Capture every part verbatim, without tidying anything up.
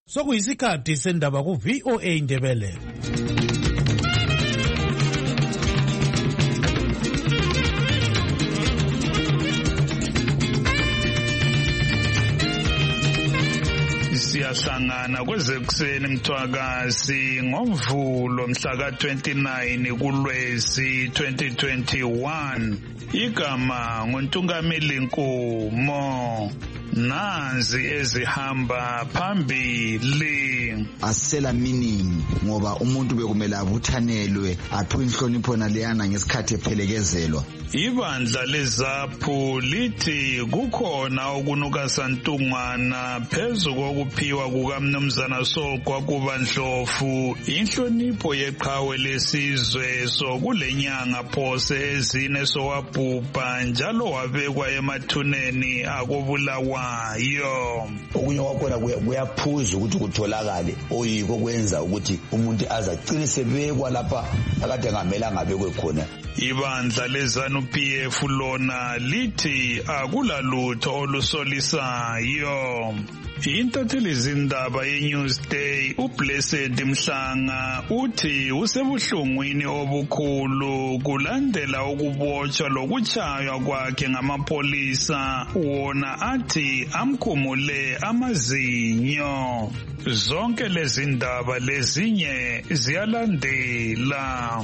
Sokuyisikhathi sendaba ku V O A Indebele. Siyahlangana kwezekuseni Mthwakazi ngoMvulo mhla ka twenty-nine kuLwezi twenty twenty-one. Igama nguNtungameli Nkumo. Nazi ezihamba phambili. Asela meaning ngoba umuntu bekumele abuthanelwe aphiwe inhlonipho naleyana ngesikhathi ephelekezelwa. Ibandla leZaphu lithi kukhona okunuka santungwana phezu kokuphiwa kukaMnumzana Sogwa kubaNdlovu inhlonipho yeqhawe lesizwe sokulenyanga phose ezine sowabhubha njalo wabekwa emathuneni akobulawayo. Okunye kwakhona kuyaphuza ukuthi kutholakale oyiko kwenza ukuthi umuntu azacine sebekwa lapha akade ngamela ngabekwe khona. Ibandla leZanu-P F lona lithi akulalutho olusolisayo. Intatheli zindaba yeNewsday uBlessed Mhlanga uthi usebuhlungwini obukhulu kulandela ukubotshwa lokuchaywa kwakhe ngamapolisa wona athi amkhumule amazinyo. Zonke lezi ndaba lezinye ziyalandela.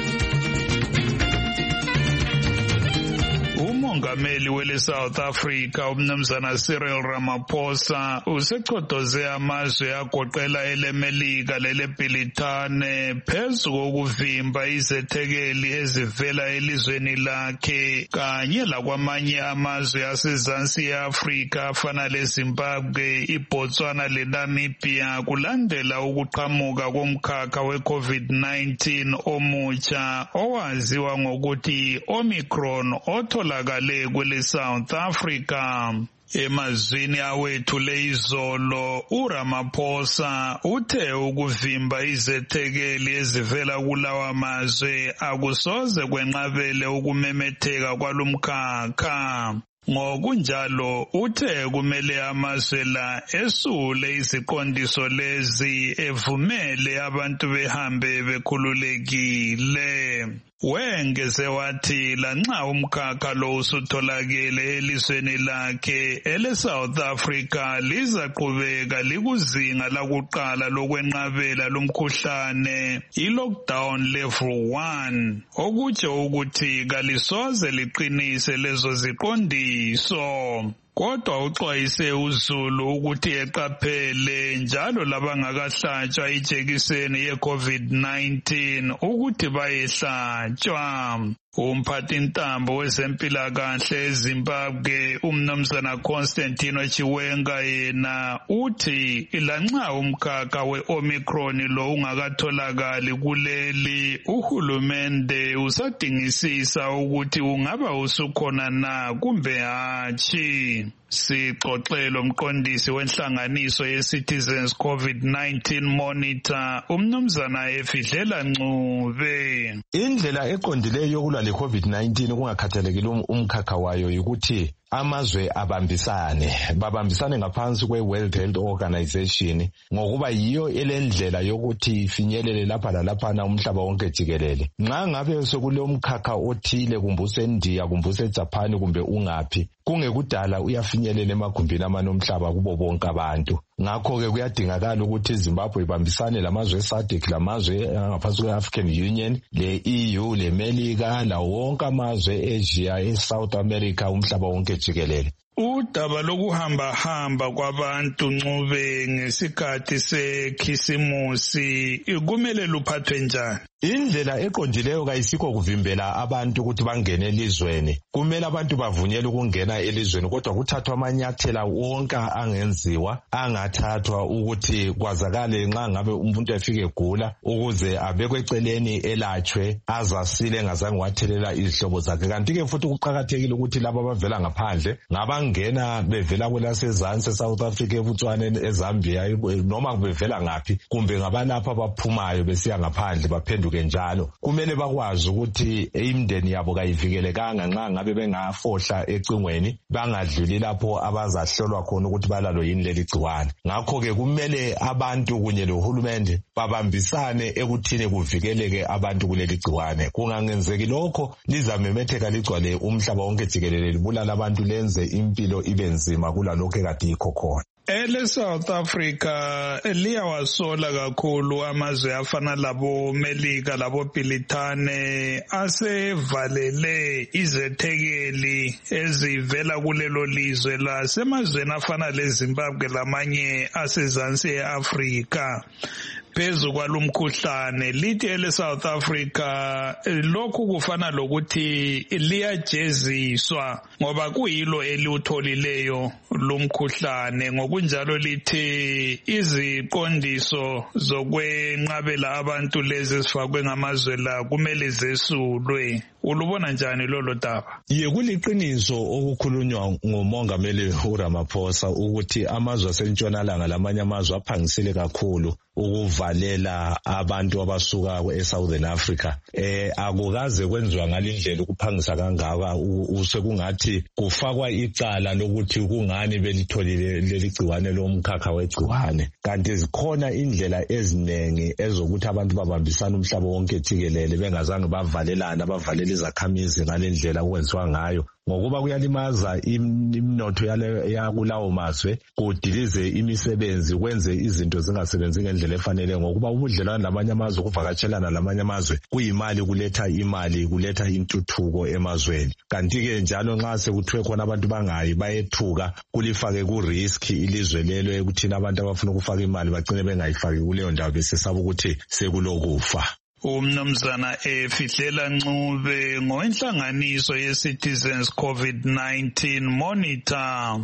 Umongameli wele South Africa uMnumzana Cyril Ramaphosa usechodoze amazwe agoqela eleMelika leleBrithani phezu kokuvimba izethekeli ezivela elizweni lakhe kanye lakwamanye amazwe asezansi eAfrika afana leZimbabwe, iBotswana leNamibia kulandela ukuqhamuka komkhakha weCovid nineteen omutsha owaziwa ngokuthi Omicron otholakale kwele South Africa. Emazwini awethule izolo uRamaphosa uthe ukuvimba izethekeli ezivela kulawa mazwe akusoze kwenqabele ukumemetheka kwalomkhakha. Ngokunjalo uthe kumele amazwe la esule iziqondiso lezi evumele abantu behambe bekhululekile. Wengeze wathi lanxa umkhakha lo usutholakele elizweni lakhe ele South Africa lizaqhubeka likuzinga lakuqala lokwenqabela lomkhuhlane i-lockdown level one okutsho ukuthi kalisoze liqinise lezo ziqondiso. Kodwa uxwayise uZulu ukuthi eqaphele njalo labangakahlatshwa ijekiseni ye-COVID nineteen ukuthi bayehlatshwa. Umphathintambo wezempilakahle eZimbabwe uMnumzana Constantino Chiwenga yena uthi lanxa umkhakha we-Omicron lo ungakatholakali kuleli uhulumende usadingisisa ukuthi ungaba usukhona na kumbe hatshi. Sixoxelo umqondisi wenhlanganiso ye-Citizens COVID nineteen Monitor uMnumzana Efidlela Ncube. Indlela eqondileyo yokulwa le-COVID nineteen kungakhathalekile umkhakha wayo yikuthi amazwe abambisane babambisane ngaphansi kwe-World Health Organization ngokuba yiyo elendlela yokuthi ifinyelele lapha lalaphana umhlaba wonke jikelele. Nxa ngabe sokulomkhakha othile kumbe useNdiya kumbe useJapan kumbe ungaphi kungekudala uyafinyelela emagumbini amanomhlaba kubo bonke abantu. Ngakho-ke kuyadingakala ukuthi iZimbabwe ibambisane lamazwe eSADC lamazwe ngaphansi kwe-African Union, le-E U, leMelika, lawo wonke amazwe e-Asia, e-South America, umhlaba wonke jikelele. Udaba lokuhamba-hamba kwabantu Ncube ngesikhathi sekhisimusi kumele luphathwe njani? Indlela eqondileyo kayisikho kuvimbela abantu ukuthi bangene elizweni. Kumele abantu bavunyelwe ukungena elizweni kodwa kuthathwa amanyathela wonke angenziwa angathathwa ukuthi kwazakale nxa ngabe umuntu efike egula ukuze abekwe eceleni elatshwe azasile engazange wathelela izihlobo zakhe. Kanti ke futhi kuqakathekile ukuthi labo abavela ngaphandle ngabangena bangena bevela kwelasezansi eSouth Africa, eBotswana, eZambia, noma bevela ngaphi, kumbe ngabalapha abaphumayo besiya ngaphandle baphenduke njalo. Kumele bakwazi ukuthi imndeni yabo kayivikelekanga nxa ngabe bengafohla ecingweni, bangadluli lapho abazahlolwa khona ukuthi balalo yini leli gciwane. Ngakho ke kumele abantu kunye lohulumende babambisane ekuthini kuvikeleke abantu kuleli gciwane. Kungangenzeki lokho lizamemetheka ligcwale umhlaba wonke jikelele libulala abantu lenze impilo ibe nzima kulalokho ekade yikho khona. Ele South Africa liyawasola kakhulu amazwe afana labo Melika labo Bhilithane asevalele izethekeli ezivela kulelo lizwe lasemazweni afana leZimbabwe lamanye asezansi eAfrika. Phezu kwalumkhuhlane lithi ele South Africa lokhu kufana lokuthi liyajeziswa ngoba kuyilo eliutholileyo lumkhuhlane. Ngokunjalo lithi iziqondiso zokwenqabela abantu lezi ezifakwe ngamazwe la kumele zesulwe. Ulubona njani lolo daba? Ye kuliqiniso okukhulunywa ngumongameli uRamaphosa ukuthi amazwe asentshonalanga lamanye amazwe aphangisile kakhulu ukuvalela abantu abasuka eSouthern Africa. Eh akukaze kwenziwa ngalindlela ukuphangisa kangaka, usekungathi kufakwa icala lokuthi kungani belitholile leli gciwane lomkhakha wegciwane. Kanti zikhona indlela ezinengi ezokuthi abantu babambisana umhlaba wonke jikelele bengazange bavalelana bavalele izakhamizi ngalendlela okwenziwa ngayo, ngokuba kuyalimaza imnotho yakulawo mazwe, kudilize imisebenzi, kwenze izinto zingasebenzi ngendlela efanele, ngokuba ubudlelwane namanye amazwe, ukuvakatshelana lamanye amazwe kuyimali, kuletha imali, kuletha intuthuko emazweni. Kanti-ke njalo nxa sekuthiwe khona abantu bangayi bayethuka, kulifake ku-risk ilizwe lelo ekuthini abantu abafuna ukufaka imali bagcine bengayifaki kuleyo ndawo besesaba ukuthi sekulokufa. Umnumzana Efihlela Ncube ngowenhlanganiso ye-Citizens COVID nineteen Monitor.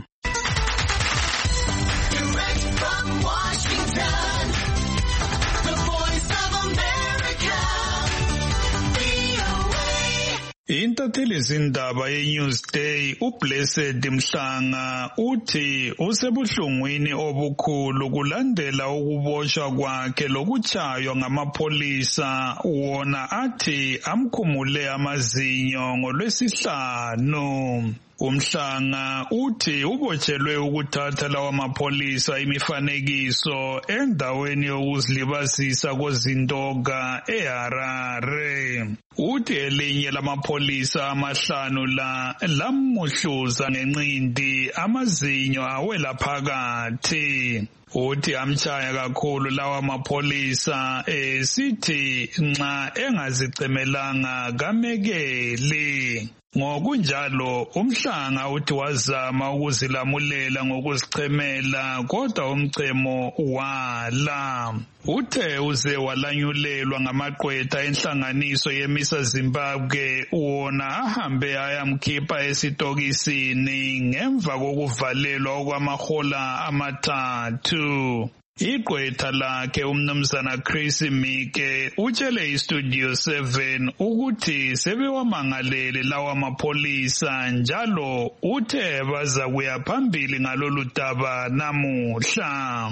Direct from Washington, the Voice of America, V O A. Intatheli zindaba ye-Newsday uBlessed Mhlanga uthi usebuhlungwini obukhulu kulandela ukuboshwa kwakhe lokuchaywa ngamapholisa, wona athi amkhumule amazinyo ngolwesihlanu. Umhlanga uthi ubotshelwe ukuthatha lawa mapholisa imifanekiso endaweni yokuzilibazisa kozintoga eHarare. Uthi elinye lamapholisa amahlanu la lamuhluza ngenqindi amazinyo awela phakathi. Uthi amchaya kakhulu lawa mapholisa esithi nxa engazicemelanga kamekeli. Ngokunjalo umhlanga uthi wazama ukuzilamulela ngokuzichemela kodwa umchemo wala. Uthe uze walanyulelwa ngamaqwetha enhlanganiso yemisa Zimbabwe, wona ahambe ayamkhipha esitokisini ngemva kokuvalelwa okwamahola amathathu. Igqwetha lakhe umnumzana Chris Mike utshele iStudio seven ukuthi sebewamangalele lawa mapholisa, njalo uthe baza kuya phambili ngalolu daba namuhla.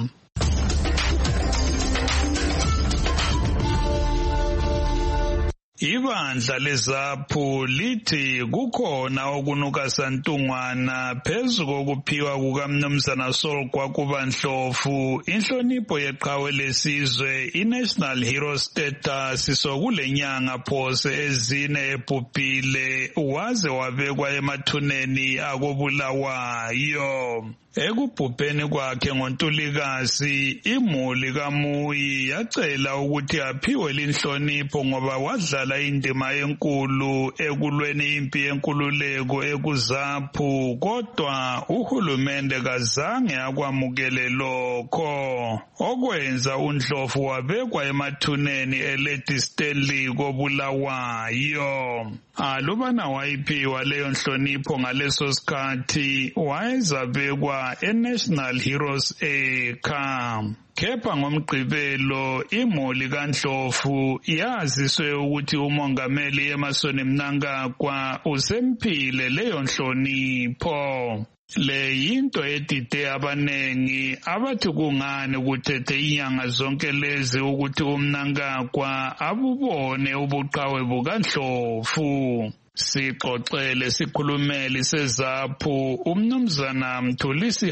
Ibandla leZAPHU lithi kukhona okunuka santungwana phezu kokuphiwa kukamnumzana Saul Gwakuba Ndlovu inhlonipho yeqhawe lesizwe iNational Hero Status sokulenyanga phose ezine ebhubhile waze wabekwa emathuneni akobulawayo. Ekubhubheni kwakhe ngoNtulikazi, imuli kaMuyi yacela ukuthi aphiwe linhlonipho ngoba wadlala indima enkulu ekulweni impi yenkululeko ekuZAPHU, kodwa uhulumende kazange akwamukele lokho, okwenza uNdlovu wabekwa emathuneni eLady Stanley kobulawayo. Alubana wayiphiwa leyo nhlonipho ngaleso sikhathi wayezabekwa eNational Heroes Acre. Kepha ngomgqibelo imuli kaNdlovu yaziswe ukuthi umongameli Emmerson Mnangagwa usemphile leyo nhlonipho. Le yinto edide abanengi abathi kungani kuthethe inyanga zonke lezi ukuthi umnankagwa abubone ubuqhawe bukaNdlovu. Sixoxele sikhulumeli sezaphu umnumzana Mthulisi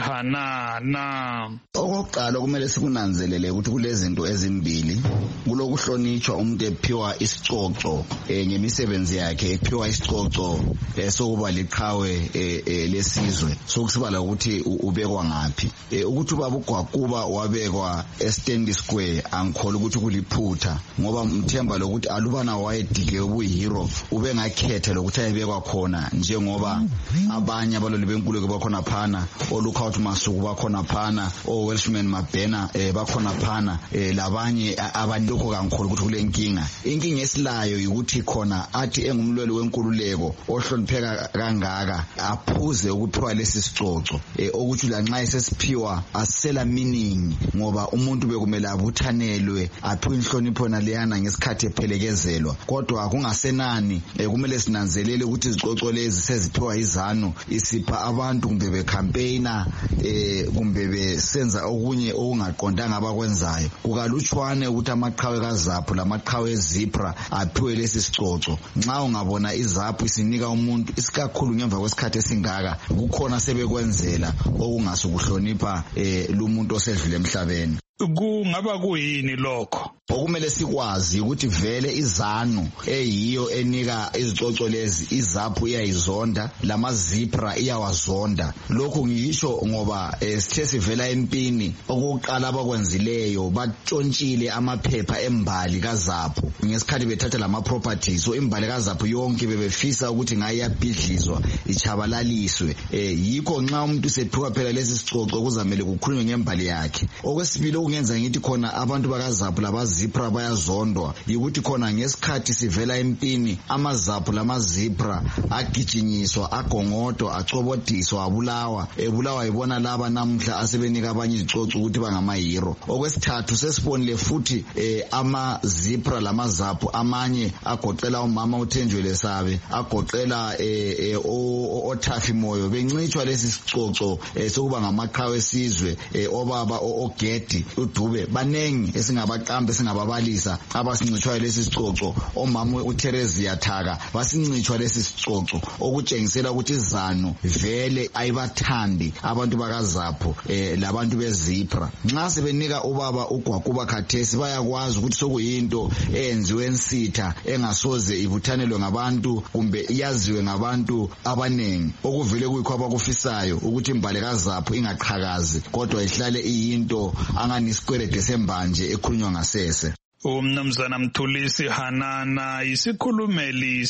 Hanana. Okokuqala kumele sikunanzelele ukuthi kulezinto ezimbili. Kulokuhlonitshwa umuntu ephiwa isicoco ngemisebenzi yakhe, ephiwa isicoco sokuba liqhawe lesizwe. Sokusibala ukuthi ubekwa ngaphi. Ukuthi ubaba uGwakuba wabekwa eStanding Square angikholwa ukuthi kuliphutha ngoba mthemba lokuthi alubana wayedike ubuyihero ube ngakhetha lokuthi ayebekwa khona njengoba abanye abaloli benkuluke bakhona phana, oLookout Masuku bakhona phana, oWelshman Mabhena bakhona phana, labanye abanlokho kangikhulu ukuthi kule nkinga. Inkinga esilayo ukuthi khona athi engumlweli wenkululeko ohlonipheka kangaka aphuze ukuphiwa lesi sicoco ukuthi la nxa esesiphiwa asela meaning ngoba umuntu bekumele abuthanelwe aphiwe inhlonipho naleyana ngesikhathi ephelekezelwa. Kodwa kungasenani kumele sinanzelele ukuthi izicoco lezi seziphiwa izanu isipha abantu kumbe becampaigner eh kumbe besenza okunye okungaqondanga abakwenzayo. Kukalutshwane ukuthi amaqhawe kaZaphu lamaqhawe eZipra aphiwe lesi sicoco. Nxa ungabona iZaphu isinika umuntu isikakhulu ngemva kwesikhathi esingaka kukhona sebekwenzela okungasukuhlonipha eh lumuntu osedlule emhlabeni. Kungaba kuyini lokho? Okumele sikwazi ukuthi vele izanu eyiyo enika izicoco lezi iZaphu iyayizonda, lamaZipra iyawazonda. Lokho ngisho ngoba sithe sivela empini okuqala abakwenzileyo batshontshile amaphepha embali kaZaphu ngesikhathi bethatha lama properties. So imbali kaZaphu yonke bebefisa ukuthi ngayiyabhidlizwa ichabalaliswe. Eh yikho nxa umuntu sephiwa phela lesi sicoco kuzamele kukhulunywe ngembali yakhe. Okwesibili okungenza ngithi khona abantu bakaZaphu labaZipra bayazondwa yikuthi khona ngesikhathi sivela empini amaZaphu lamaZipra agijinyiswa, agongodo, acobodiswa, abulawa ebulawa ibona laba namhla asebenika abanye izicoco ukuthi bangamahero. Okwesithathu sesibonile futhi eh, amaZipra lamaZaphu amanye agoqela umama uThenjwele Sabe, agoqela eh, eh, oThafi Moyo bencitshwa lesi sicoco eh, sokuba ngamaqhawe esizwe eh, obaba oGedi uDube banengi esingabaqambe singababalisa abasincitshwa lesi sicoco. Omama uTherezia Thaka basincitshwa lesi sicoco okutshengisela ukuthi izanu vele ayibathandi abantu bakaZaphu eh, labantu beZipra. Nxa sebenika ubaba uGwakuba khathesi bayakwazi ukuthi sokuyinto eyenziwe ensitha engasoze ibuthanelwe ngabantu kumbe iyaziwe ngabantu abanengi okuvele kuyikho abakufisayo ukuthi imbali kaZaphu ingaqhakazi kodwa ihlale iyinto angani isikwelede sembanje ekhulunywa ngasese. Umnumzana Mthulisi Hanana isikhulumeli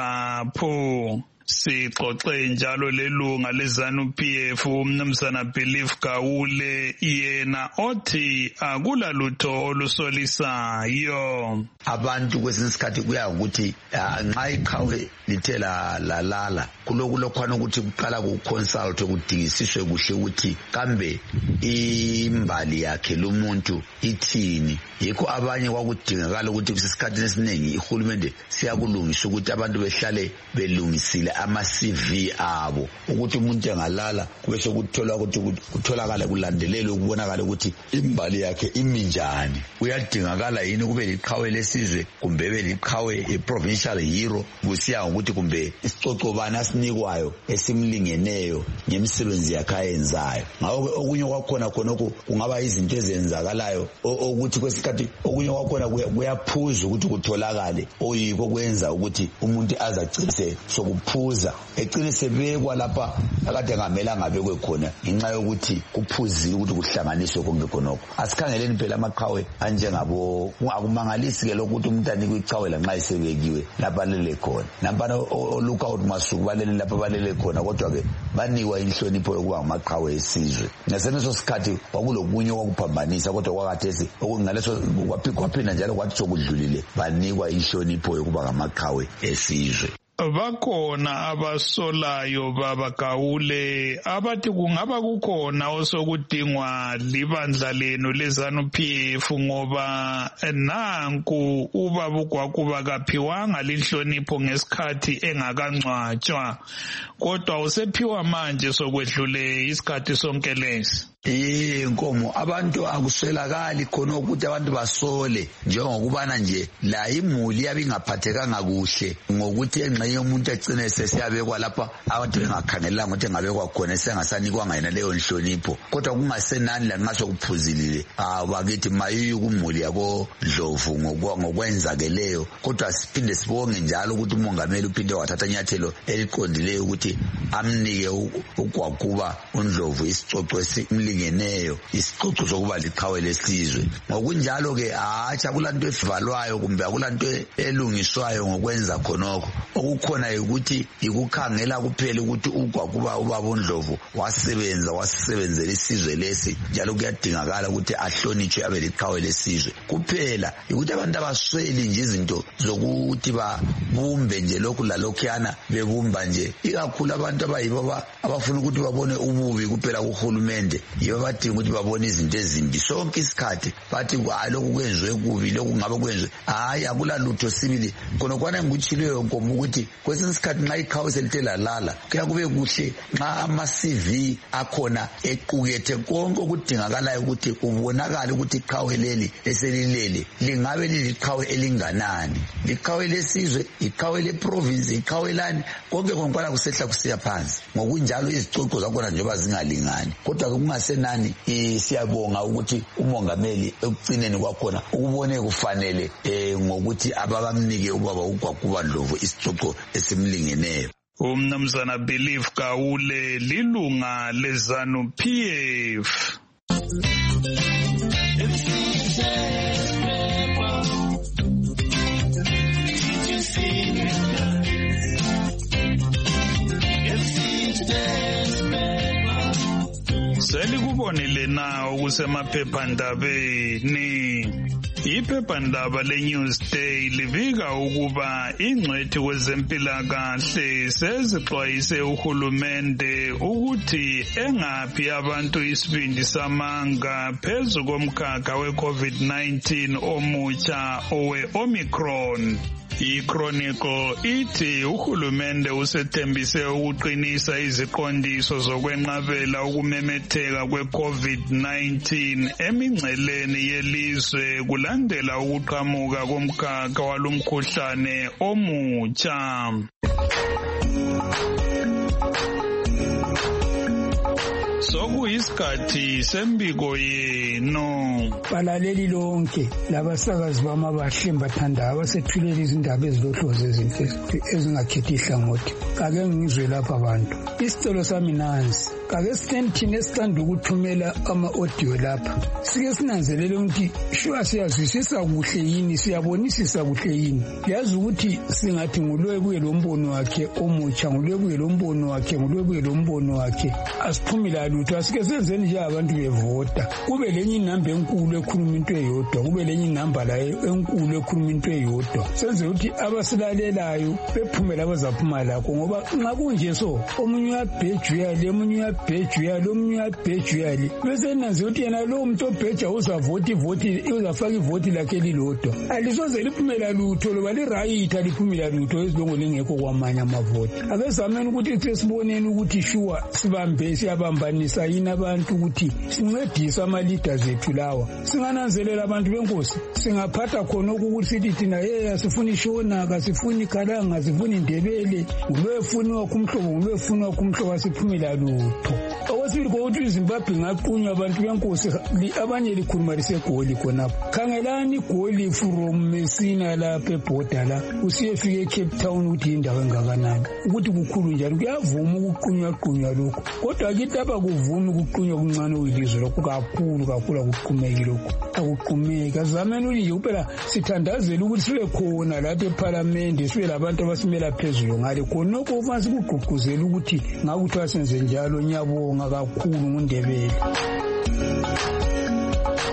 seZaphu. Sixoxe njalo lelunga leZanu P F umnumzana Belief Gawule yena othi akula lutho olusolisayo. Abantu kwesinye isikhathi kuya ukuthi nxa iqhawe lithela lalala kulokulokhwana ukuthi kuqala ku-consult kudingisiswe kuhle ukuthi kambe imbali yakhe lumuntu ithini. Yikho abanye kwakudingakala ukuthi kusesikhathini esiningi ihulumende siyakulungisa ukuthi abantu behlale belungisile ama-C V abo ukuthi umuntu engalala kube sekuthola ukuthi kutholakala kulandelele ukubonakala ukuthi imbali yakhe iminjani. Kuyadingakala yini kube liqhawe lesizwe kumbe be liqhawe i-provincial hero kusiya ukuthi kumbe isicoco bani asinikwayo esimlingeneyo ngemisebenzi yakhe ayenzayo. Ngakho okunye kwakhona khonokho kungaba izinto ezenzakalayo ukuthi kwesikhathi okunye kwakhona kuyaphuza ukuthi kutholakale oyiko kwenza ukuthi umuntu azagcise sokuphuza egcine sebekwa lapha akade ngamela ngabekwe khona ngenxa yokuthi kuphuzile ukuthi kuhlanganiswe konke khonokho. Asikhangeleni phela amaqhawe anjengabo akumangalisi ke lokuthi umuntu anikwe iqhawe lanxa isebekiwe lapha lele khona. Nampana oLookout Masuku balele lapha balele khona kodwa ke banikwa inhlonipho yokuba ngamaqhawe esizwe. Ngaseneso sikhathi kwakulokunye okuphambanisa kodwa kwakathesi okungaleso kwaphinda njalo kwathi sokudlulile banikwa inhlonipho yokuba ngamaqhawe esizwe. bakhona abasolayo baba Gawule abathi kungaba kukhona osokudingwa libandla lenu lezanu P F ngoba nanku ubaba uGwakuba kaphiwanga linhlonipho ngesikhathi engakangcwatshwa kodwa usephiwa manje sokwedlule isikhathi sonke lesi. Inkomo abantu akuswelakali khona ukuthi abantu basole njengokubana nje la imuli yabingaphathekanga kuhle ngokuthi engxenye umuntu egcine sesiyabekwa lapha abantu bengakhangelanga ukuthi engabekwa khona sengasanikwanga yena leyo nhlonipho kodwa kungasenani la nxa sokuphuzilile abakithi mayiyo kumuli yabo Dlovu ngokwenzakeleyo kodwa siphinde sibonge njalo ukuthi umongameli uphinde wathatha inyathelo eliqondileyo ukuthi amnike uGwakuba uNdlovu isicoco esimlingeneyo isicoco sokuba liqhawe lesizwe ngokunjalo ke acha kulanto evalwayo kumbe akulanto elungiswayo ngokwenza khonokho okukhona ukuthi ikukhangela kuphela ukuthi uGwakuba ubaba uNdlovu wasebenza wasebenzela isizwe lesi njalo kuyadingakala ukuthi ahlonitshwe abe liqhawe lesizwe kuphela ukuthi abantu abasweli nje izinto zokuthi babumbe nje lokhu lalokhuyana bebumba nje ikakhulu abantu abayibo abafuna ukuthi babone ububi kuphela kuhulumende yibo badinga ukuthi babone izinto ezimbi sonke isikhathi bathi lokhu kwenziwe kubi lokhu ngabe kwenziwe hayi akulalutho sibili khona kwana ngikutshileyo nkomo ukuthi kwesinye isikhathi nxa iqhawe selithe lalala kuya kube kuhle nxa ama-C V akhona equkethe konke okudingakalayo ukuthi kubonakale ukuthi iqhawe leli eselilele lingabe liliqhawe elinganani liqhawe lesizwe iqhawe leprovince iqhawe lani konke konke kusehla kusiya phansi ngokunjalo izicoco zakhona njengoba zingalingani kodwa kungasenani siyabonga ukuthi umongameli ekugcineni kwakhona ukubone kufanele ngokuthi ababamnike ubaba uGwakuba Ndlovu isicoco esimlingeneyo. Umnumzana Believe Gawule lilunga lezanu P F. Selikubonile na okusemaphephandabeni. Iphephandaba leNewsday livika ukuba ingcwethi kwezempilakahle sezixwayise uhulumende ukuthi engaphi abantu isibindi samanga phezu komkhakha we-COVID nineteen omutsha owe-Omicron. I-Chronicle ithi uhulumende usethembise ukuqinisa iziqondiso zokwenqabela ukumemetheka kwe-COVID nineteen emingceleni yelizwe kulandela ukuqhamuka komkhakha walumkhuhlane omutsha. Sokuyisikhathi sembiko yenu. Balaleli lonke labasakazi bamabahle bathandayo abasethulela izindaba ezilohlozo ezinhle ezingakhethi ihlangothi. Kake ngizwe lapha abantu. Isicelo sami nansi. Kake sithini esithanda ukuthumela ama-audio lapha. Sike sinanzelele ukuthi shuwa siyazwisisa kuhle yini siyabonisisa kuhle yini. Yazi ukuthi singathi ngulwebuye lo mbono wakhe omutsha ngulwebuye lo mbono wakhe ngulwebuye lo mbono wakhe asiphumila lutho asike senzeni nje abantu bevota kube lenye inamba enkulu ekhuluma into eyodwa kube lenye inamba la enkulu ekhuluma into eyodwa senze ukuthi abasilalelayo bephumela abazaphuma lakho ngoba nxa kunje so omunye uyabheja le omunye uyabheja le omunye uyabheja le bese nanze ukuthi yena lo muntu obheja uzavota ivoti uzafaka ivoti lakhe lilodwa alisoze liphumela lutho loba lirayitha liphumela lutho ezilongo lingekho kwamanye amavoti akezameni ukuthi siboneni ukuthi shuwa sibambe siyabambanisa yini abantu ukuthi sincedise ama-leaders ethu lawa singananzelela abantu benkosi singaphatha khona ukuthi sithi thina ye asifuni ishonaka sifuni ikhalanga sifuni indebele ngulwefuniwa kumhlobo ngulwefuniwa kumhlobo asiphumela lutho okwesibili kokuthi iZimbabwe ngaqunywa abantu benkosi abanye likhuluma lisegoli khonapho khangelani igoli from Messina lapha ebhoda la usiyefika eCape Town ukuthi indawo engakanani ukuthi kukhulu njalo kuyavuma ukuqunywa qunywa lokho kodwa kithi apha kuvuma ukuqunywa kuncane uyilizwe lokho kakhulu kakhulu akuqhumeki lokho akuqhumeki azameni ukuthi kuphela sithandazela ukuthi sibe khona lapha eParliament sibe labantu abasimela phezulu ngale khonokho ufanele sikugqugquzela ukuthi ngakuthi asenze njalo nyabonga kakhulu ngundebele. Hey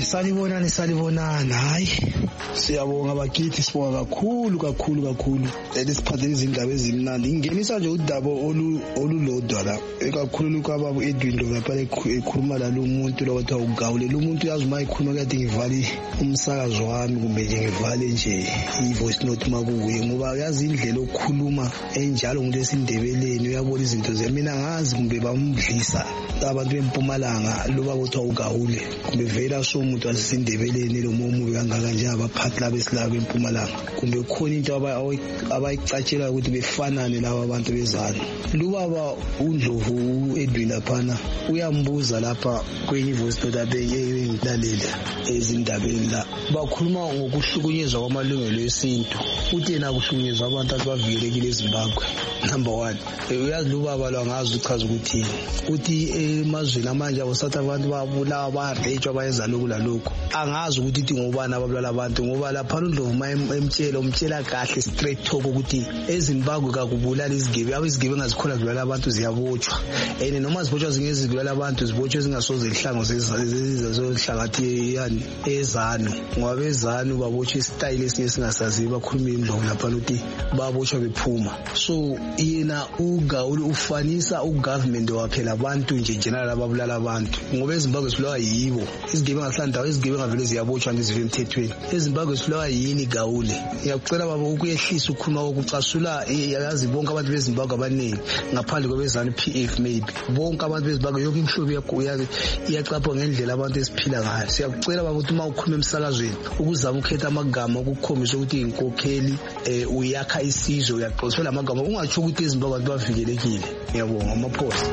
salibonani salibonani hayi siyabonga bakithi sibonga kakhulu kakhulu kakhulu elisiphathele izindaba ezimnandi ngingenisa nje udaba olulodwa la ekakhulu kwababa Edwin Ndlovu ekhuluma lalo muntu lo kuthiwa ugawule lo muntu yazi uma ekhuluma kade ngivali umsakazo wami kumbe nje ngivale nje i-voice note makuye ngoba yazi indlela okukhuluma enjalo umuntu esindebeleni uyabona izinto zemina ngazi kumbe bamdlisa abantu beMpumalanga loba kuthiwa ugawule kumbe vela so umuntu wasindebeleni lo mumu kangaka nje abaphathi labesilaba beMpumalanga kumbe khona into abayicatshela ukuthi befanane laba abantu bezana lubaba uNdlovu Edwin laphana uyambuza lapha kwenye voice note abengilalela ezindabeni la bakhuluma ngokuhlukunyezwa kwamalungelo esintu uthi yena kuhlukunyezwa abantu abavikelekile eZimbabwe number one uyazi lubaba lo ngazi uchaza ukuthi uthi emazweni amanje abosatha abantu babulawa barejwa bayenza lokhu lalokhu angazi ukuthi ithi ngobani ababulala abantu ngoba lapha uNdlovu emtshela umtshela kahle straight talk ukuthi eZimbabwe kakubulala izigebe abizigebe ngazikhona zibulala abantu ziyabotshwa ene noma zibotshwa zingezibulala abantu zibotshwe zingasoze ihlango zezihlakathi yani ezano ngoba bezano babotshwa istyle esinye singasazi bakhuluma iNdlovu lapha uthi babotshwa bephuma so yena ugawule ufanisa ugovernment wakhe labantu nje general ababulala abantu ngoba eZimbabwe sibulawa yibo izigebe ngahlanda izigebe ngavele ziyabotshwa ndizive emthethweni eZimbabwe sibulawa yini gawule ngiyakucela baba ukuyehlisa ukukhuluma ukucasula yazi bonke abantu beZimbabwe abaningi ngaphandle kwabezana P F maybe bonke abantu beZimbabwe yonke imhlobo yakho iyacapha ngendlela abantu esiphila ngayo siyakucela baba ukuthi uma ukhuluma emsakazweni ukuzama ukhetha amagama ukukhombisa ukuthi inkokheli uyakha isizwe uyaxoxela amagama ungatsho ukuthi eZimbabwe abantu bavikelekile ngiyabonga amaphosa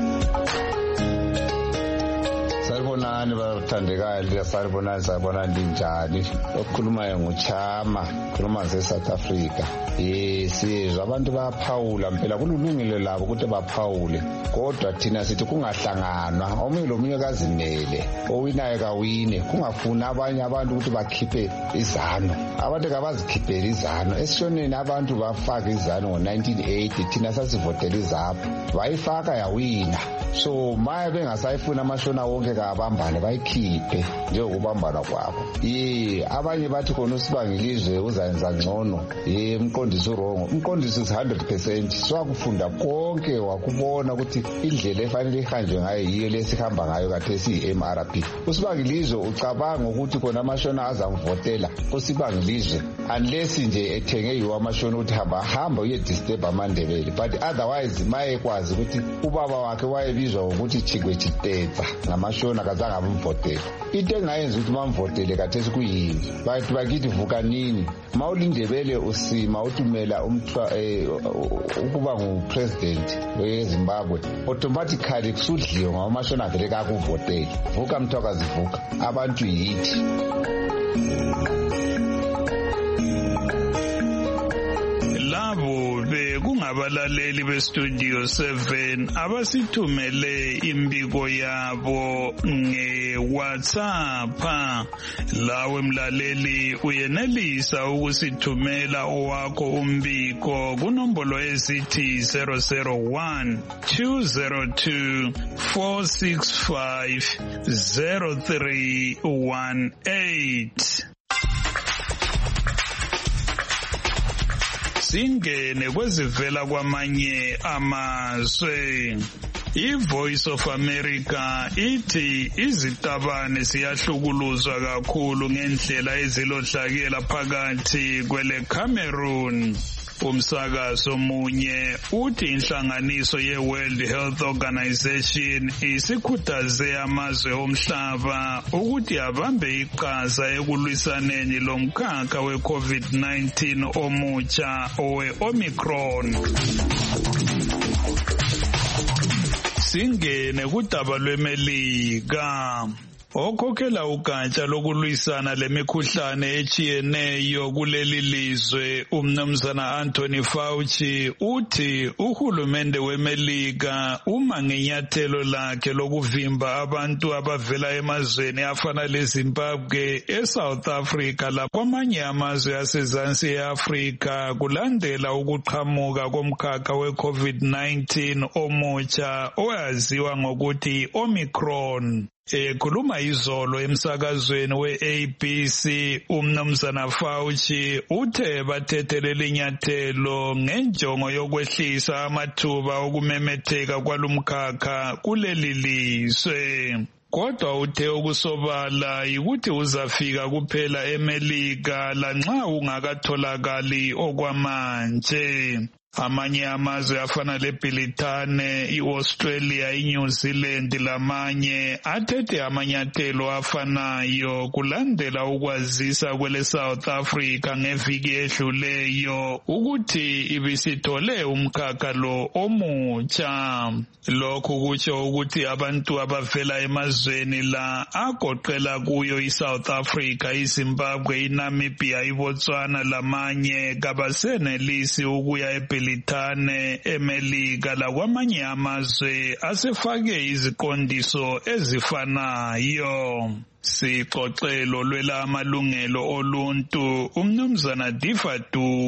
Sanibonani bathandekayo liyasaribonani sabona linjani okukhulumayo nguChama khuluma ze-South Africa eh siyezwa abantu bayaphawula phela kulungile labo ukuthi baphawule kodwa thina sithi kungahlanganwa omunye lomunye kazimele owinayo kawine kungafuna abanye abantu ukuthi bakhiphe izano abantu kabazikhiphela izano esishoneni abantu bafaka izano ngo nineteen eighty thina sasivotela izapho bayifaka yawina so manje bengasayifuna amashona wonke kabambane bayikhiphe njengokubambana kwabo eh abanye bathi khona usibangilizwe uzayenza ngcono eh umqondisi urongo umqondisi is one hundred percent so akufunda konke wakubona ukuthi indlela efanele ihanjwe ngayo yiyo lesihamba ngayo kathesi i-M R P usibangilizwe ucabanga ukuthi khona amashona azamvotela usibangilizwe unless nje ethenge yiwo amashona ukuthi hamba hamba uye disturb amandebele but otherwise maye kwazi ukuthi ubaba wakhe wayebizwa ukuthi Chigwe Chiteza ngamashona kazange abumvotela into engayenza ukuthi bamvotele kathesi kuyini bathi bakithi vuka nini mawulindebele usima uthumela umthwa ukuba ngupresident weZimbabwe automatically kusudliwe ngamashona vele kakuvotela vuka mthwakazi vuka abantu yithi labo bekungabalaleli bestudio seven abasithumele imbiko yabo nge-WhatsApp lawe mlaleli uyenelisa ukusithumela owakho umbiko kunombolo esithi zero zero one two zero two four six five zero three one eight. Singene kwezivela kwamanye amazwe. I-Voice of America ithi izitabane siyahlukuluzwa kakhulu ngendlela ezilohlakela phakathi kwele Cameroon. Umsakazo munye uthi inhlanganiso ye-World Health Organization isikhuthaze amazwe omhlaba ukuthi abambe iqhaza ekulwisaneni lomkhakha we-COVID nineteen omutsha owe-Omicron. Singene kudaba lweMelika. Okhokhela ugatsha lokulwisana lemikhuhlane echiyeneyo kuleli lizwe umnumzana Anthony Fauci uthi uhulumende weMelika uma ngenyathelo lakhe lokuvimba abantu abavela emazweni afana leZimbabwe, eSouth Africa lakwamanye amazwe asezansi eAfrika kulandela ukuqhamuka komkhakha we-COVID nineteen omutsha oyaziwa ngokuthi Omicron. Ekhuluma izolo emsakazweni we-A B C umnumzana Fauci uthe bathethelele inyathelo ngenjongo yokwehlisa amathuba okumemetheka kwalumkhakha kuleli lizwe. Kodwa uthe ukusobala ukuthi uzafika kuphela eMelika lanxa ungakatholakali okwamanje. Amanye amazwe afana leBritane, iAustralia, iNew Zealand lamanye athethe amanyathelo afanayo kulandela ukwazisa kwele South Africa ngeviki edluleyo ukuthi ibisithole umkhakha lo omutsha. Lokhu kutsho ukuthi abantu abavela emazweni la agoqela kuyo iSouth Africa, iZimbabwe, iNamibia, iBotswana lamanye kabasenelisi ukuya eBritane, eMelika lakwamanye amazwe asefake iziqondiso ezifanayo. Sixoxelo lwela amalungelo oluntu umnumzana Difa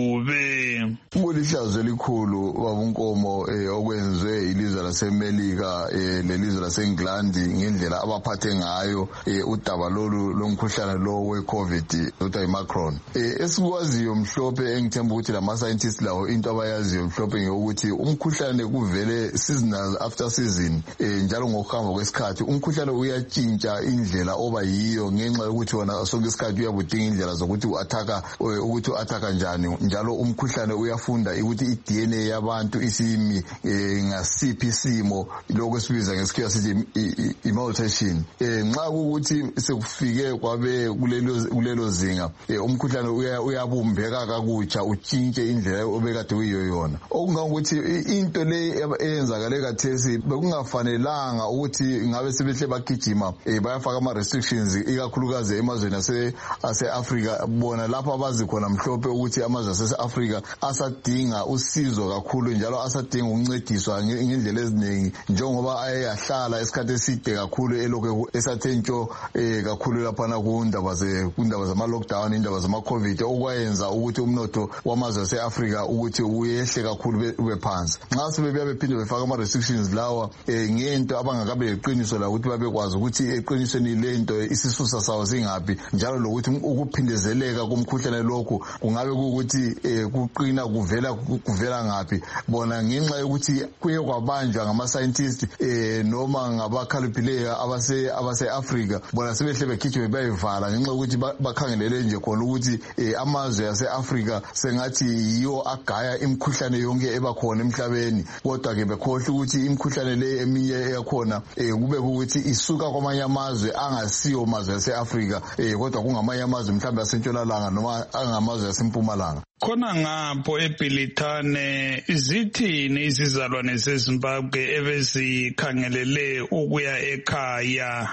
Dube. Kulihlazo elikhulu babunkomo okwenzwe ilizwe laseMelika lelizwe laseNgilandi ngendlela abaphathe ngayo udaba lolu lomkhuhlane lo weCovid uta iMacron. Esikwaziyo mhlophe engithemba ukuthi lama scientists lawo into abayaziyo mhlophe ngokuthi umkhuhlane kuvele seasonal after season njalo ngokuhamba kwesikhathi umkhuhlane uyatshintsha indlela oba yiyo ngenxa yokuthi wona sonke isikhathi uyabudinga indlela zokuthi uattacka ukuthi uattacka njani njalo umkhuhlane uyafunda ukuthi i-D N A yabantu isimi ngasiphi isimo lokho sibiza ngesikhiwa sithi i-mutation. Nxa ukuthi sekufike kwabe kulelo kulelo zinga umkhuhlane uyabumbeka kakutsha utshintshe indlela obekade uyiyo yona. Okungangokuthi into le eyenzakale kathesi bekungafanelanga ukuthi ngabe sebehle bagijima bayafaka ama restrictions ikakhulukazi emazweni ase-Africa bona lapho abazi khona mhlophe ukuthi amazwe ase-Africa asadinga usizo kakhulu njalo asadinga ukuncediswa ngendlela eziningi njengoba ayahlala isikhathi eside kakhulu elokhu esathentsho kakhulu laphana kundaba zama-lockdown indaba zama-COVID okwayenza ukuthi umnotho wamazwe ase-Africa ukuthi uyehle kakhulu ube phansi. Nxa sebebuya bephinde befaka ama-restrictions lawa ngento abangakabe leqiniso la ukuthi babekwazi ukuthi eqinisweni lento isisusa sawo singaphi njalo lokuthi ukuphindezeleka kumkhuhlane lokho kungabe ukuthi kuqina kuvela kuvela ngaphi bona ngenxa yokuthi kuye kwabanjwa ngama scientists noma ngabakhaliphileyo abase abase Africa bona sebehle bekhitshwe bayivala ngenxa yokuthi bakhangelele nje khona ukuthi amazwe ase Africa sengathi yiyo agaya imkhuhlane yonke ebakhona emhlabeni kodwa ke bekhohle ukuthi imkhuhlane le eminye eyakhona kube ukuthi isuka kwamanye amazwe angasiyo mazwe ase-Africa kodwa kungamanye amazwe mhlawumbe asentshonalanga noma angamazwe asempumalanga. Khona ngapho eBritane zithini izizalwane zeZimbabwe ebezikhangelele ukuya ekhaya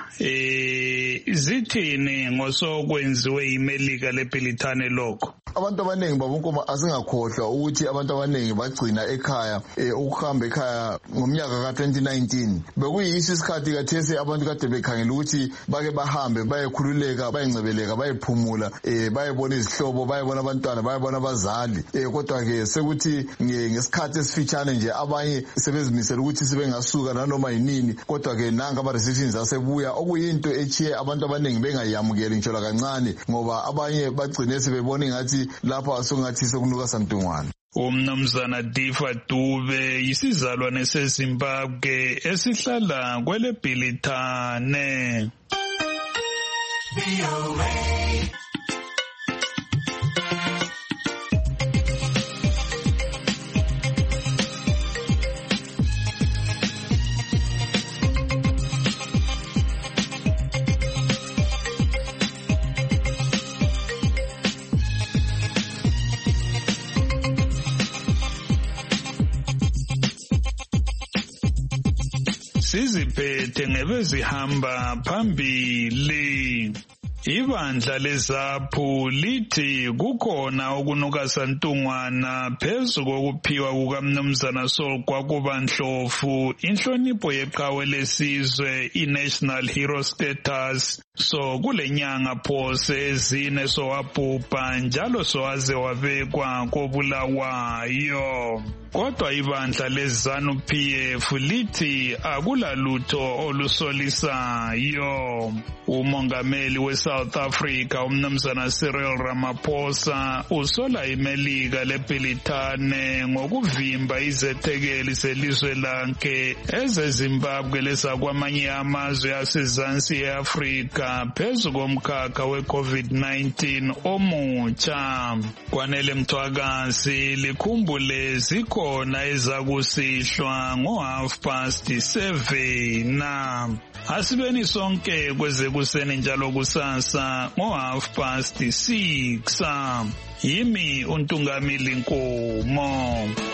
eh zithini ngosokwenziwe iMelika leBritane lokho? Abantu abaningi babunkoma asingakhohlwa ukuthi abantu abaningi bagcina ekhaya ukuhamba ekhaya ngomnyaka ka twenty nineteen bekuyisi isikhathi kathesi abantu kade bekhangela ukuthi bake bahambe bayekhululeka bayengcebeleka bayephumula bayebona izihlobo bayebona abantwana bayebona abazali kodwa ke sekuthi ngesikhathi esifitshane nje abanye sebezimisela ukuthi sebengasuka nanoma yinini kodwa ke nanga ama restrictions asebuya okuyinto echiye abantu abaningi bengayamukeli ngitsho kancane ngoba abanye bagcine sebebona ngathi lapha asungathi sokunuka santungwana. Umnumzana Difa Dube isizalwane seZimbabwe esihlala kwele Britane. Siziphethe ngebezihamba phambili. Ibandla leZAPHU lithi kukhona ukunuka santungwana phezu kokuphiwa kukamnumzana Saul Gwakubandlovu inhlonipho yeqhawe lesizwe i-National Hero Status so kulenyanga phose ezine sowabhubha njalo sowaze wabekwa kobulawayo. kodwa ibandla leZANU-P F lithi akulalutho olusolisayo. Umongameli weSouth Africa umnumzana Cyril Ramaphosa usola imelika leBrithani ngokuvimba izethekeli zelizwe lakhe ezeZimbabwe lezakwamanye amazwe asezansi eAfrika phezu komkhakha we-COVID nineteen omutsha. Kwanele Mthwakazi likhumbule zikhona ezakusihlwa ngo half past seven. Asibeni sonke kweze kuseni njalo kusasa ngo half past six. Yimi uNtungamili Nkomo.